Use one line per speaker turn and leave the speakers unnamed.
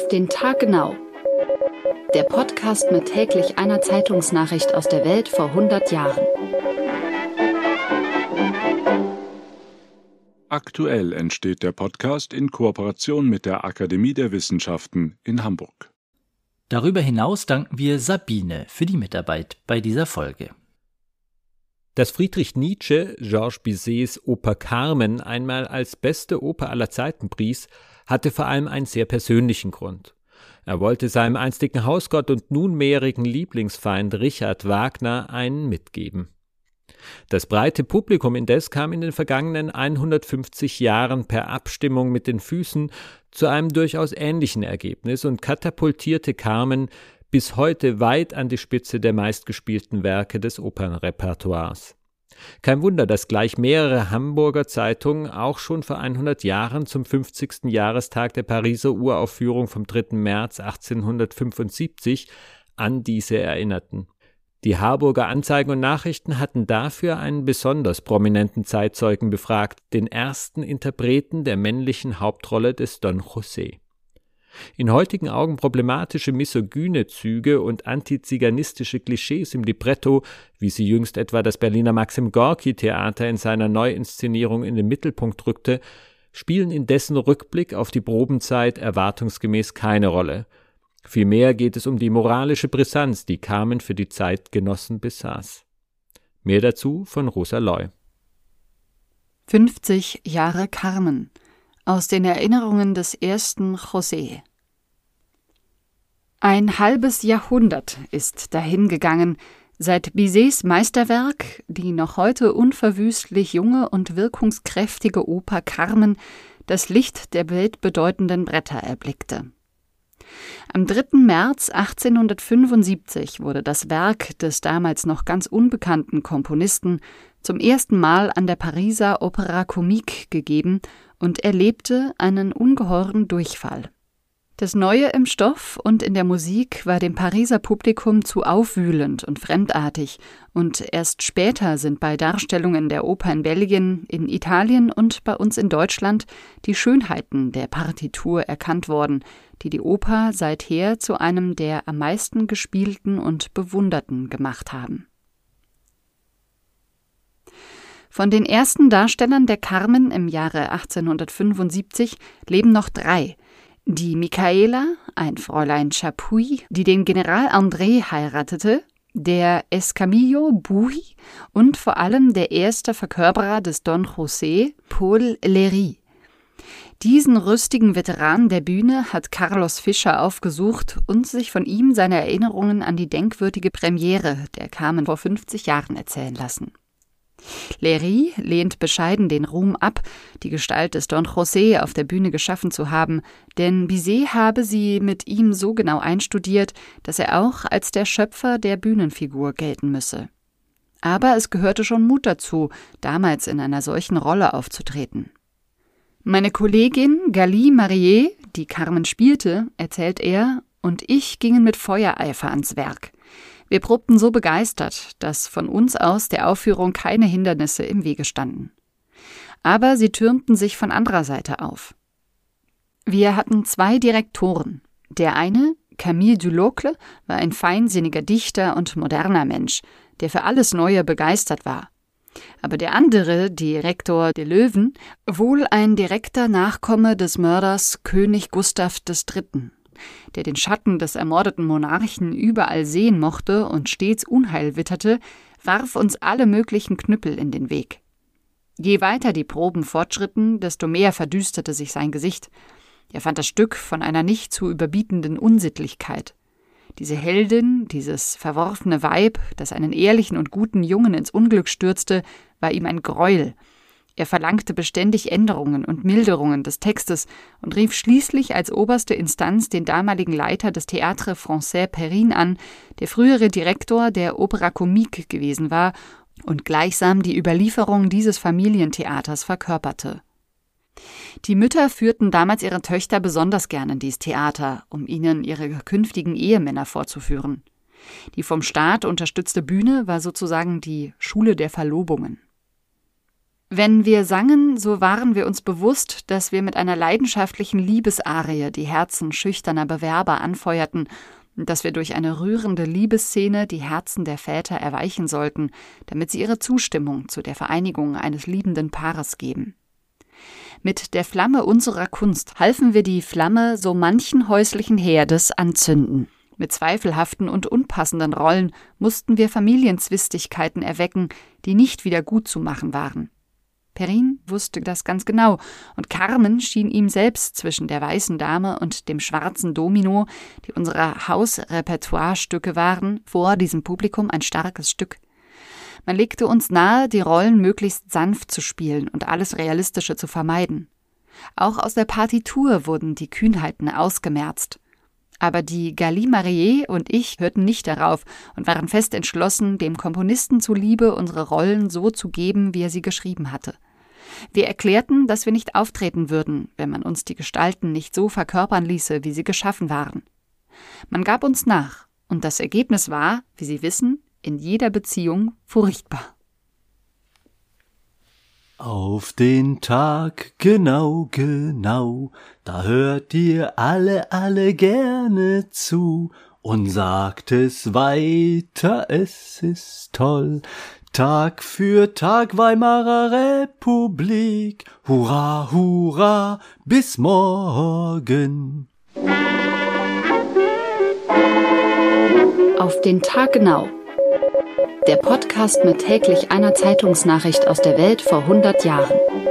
Auf den Tag genau. Der Podcast mit täglich einer Zeitungsnachricht aus der Welt vor 100 Jahren.
Aktuell entsteht der Podcast in Kooperation mit der Akademie der Wissenschaften in Hamburg.
Darüber hinaus danken wir Sabine für die Mitarbeit bei dieser Folge.
Dass Friedrich Nietzsche Georges Bizets Oper Carmen einmal als beste Oper aller Zeiten pries, hatte vor allem einen sehr persönlichen Grund. Er wollte seinem einstigen Hausgott und nunmehrigen Lieblingsfeind Richard Wagner einen mitgeben. Das breite Publikum indes kam in den vergangenen 150 Jahren per Abstimmung mit den Füßen zu einem durchaus ähnlichen Ergebnis und katapultierte Carmen bis heute weit an die Spitze der meistgespielten Werke des Opernrepertoires. Kein Wunder, dass gleich mehrere Hamburger Zeitungen auch schon vor 100 Jahren zum 50. Jahrestag der Pariser Uraufführung vom 3. März 1875 an diese erinnerten. Die Harburger Anzeigen und Nachrichten hatten dafür einen besonders prominenten Zeitzeugen befragt, den ersten Interpreten der männlichen Hauptrolle des Don José. In heutigen Augen problematische misogyne Züge und antiziganistische Klischees im Libretto, wie sie jüngst etwa das Berliner Maxim-Gorki-Theater in seiner Neuinszenierung in den Mittelpunkt rückte, spielen in dessen Rückblick auf die Probenzeit erwartungsgemäß keine Rolle. Vielmehr geht es um die moralische Brisanz, die Carmen für die Zeitgenossen besaß. Mehr dazu von Rosa Loy.
50 Jahre Carmen aus den Erinnerungen des ersten José. Ein halbes Jahrhundert ist dahingegangen, seit Bizets Meisterwerk, die noch heute unverwüstlich junge und wirkungskräftige Oper Carmen, das Licht der weltbedeutenden Bretter erblickte. Am 3. März 1875 wurde das Werk des damals noch ganz unbekannten Komponisten zum ersten Mal an der Pariser Opéra Comique gegeben und erlebte einen ungeheuren Durchfall. Das Neue im Stoff und in der Musik war dem Pariser Publikum zu aufwühlend und fremdartig, und erst später sind bei Darstellungen der Oper in Belgien, in Italien und bei uns in Deutschland die Schönheiten der Partitur erkannt worden, die die Oper seither zu einem der am meisten gespielten und bewunderten gemacht haben. Von den ersten Darstellern der Carmen im Jahre 1875 leben noch 3. Die Michaela, ein Fräulein Chapuis, die den General André heiratete, der Escamillo Buy und vor allem der erste Verkörperer des Don José, Paul Léry. Diesen rüstigen Veteran der Bühne hat Carlos Fischer aufgesucht und sich von ihm seine Erinnerungen an die denkwürdige Premiere der Carmen vor 50 Jahren erzählen lassen. Léry lehnt bescheiden den Ruhm ab, die Gestalt des Don José auf der Bühne geschaffen zu haben, denn Bizet habe sie mit ihm so genau einstudiert, dass er auch als der Schöpfer der Bühnenfigur gelten müsse. Aber es gehörte schon Mut dazu, damals in einer solchen Rolle aufzutreten. Meine Kollegin Galie Marié, die Carmen spielte, erzählt er, und ich gingen mit Feuereifer ans Werk. Wir probten so begeistert, dass von uns aus der Aufführung keine Hindernisse im Wege standen. Aber sie türmten sich von anderer Seite auf. Wir hatten 2 Direktoren. Der eine, Camille Dulocle, war ein feinsinniger Dichter und moderner Mensch, der für alles Neue begeistert war. Aber der andere, Direktor de Löwen, wohl ein direkter Nachkomme des Mörders König Gustav III., der den Schatten des ermordeten Monarchen überall sehen mochte und stets Unheil witterte, warf uns alle möglichen Knüppel in den Weg. Je weiter die Proben fortschritten, desto mehr verdüsterte sich sein Gesicht. Er fand das Stück von einer nicht zu überbietenden Unsittlichkeit. Diese Heldin, dieses verworfene Weib, das einen ehrlichen und guten Jungen ins Unglück stürzte, war ihm ein Greuel. Er verlangte beständig Änderungen und Milderungen des Textes und rief schließlich als oberste Instanz den damaligen Leiter des Théâtre Français Perrin an, der frühere Direktor der Opéra Comique gewesen war und gleichsam die Überlieferung dieses Familientheaters verkörperte. Die Mütter führten damals ihre Töchter besonders gern in dieses Theater, um ihnen ihre künftigen Ehemänner vorzuführen. Die vom Staat unterstützte Bühne war sozusagen die Schule der Verlobungen. Wenn wir sangen, so waren wir uns bewusst, dass wir mit einer leidenschaftlichen Liebesarie die Herzen schüchterner Bewerber anfeuerten und dass wir durch eine rührende Liebesszene die Herzen der Väter erweichen sollten, damit sie ihre Zustimmung zu der Vereinigung eines liebenden Paares geben. Mit der Flamme unserer Kunst halfen wir die Flamme so manchen häuslichen Herdes anzünden. Mit zweifelhaften und unpassenden Rollen mussten wir Familienzwistigkeiten erwecken, die nicht wieder gut zu machen waren. Perrin wusste das ganz genau, und Carmen schien ihm selbst zwischen der weißen Dame und dem schwarzen Domino, die unsere Hausrepertoirestücke waren, vor diesem Publikum ein starkes Stück. Man legte uns nahe, die Rollen möglichst sanft zu spielen und alles Realistische zu vermeiden. Auch aus der Partitur wurden die Kühnheiten ausgemerzt. Aber die Galli-Marié und ich hörten nicht darauf und waren fest entschlossen, dem Komponisten zuliebe unsere Rollen so zu geben, wie er sie geschrieben hatte. Wir erklärten, dass wir nicht auftreten würden, wenn man uns die Gestalten nicht so verkörpern ließe, wie sie geschaffen waren. Man gab uns nach, und das Ergebnis war, wie Sie wissen, in jeder Beziehung furchtbar.
Auf den Tag genau, da hört ihr alle gerne zu und sagt es weiter, es ist toll. Tag für Tag Weimarer Republik, hurra, hurra, bis morgen.
Auf den Tag genau. Der Podcast mit täglich einer Zeitungsnachricht aus der Welt vor 100 Jahren.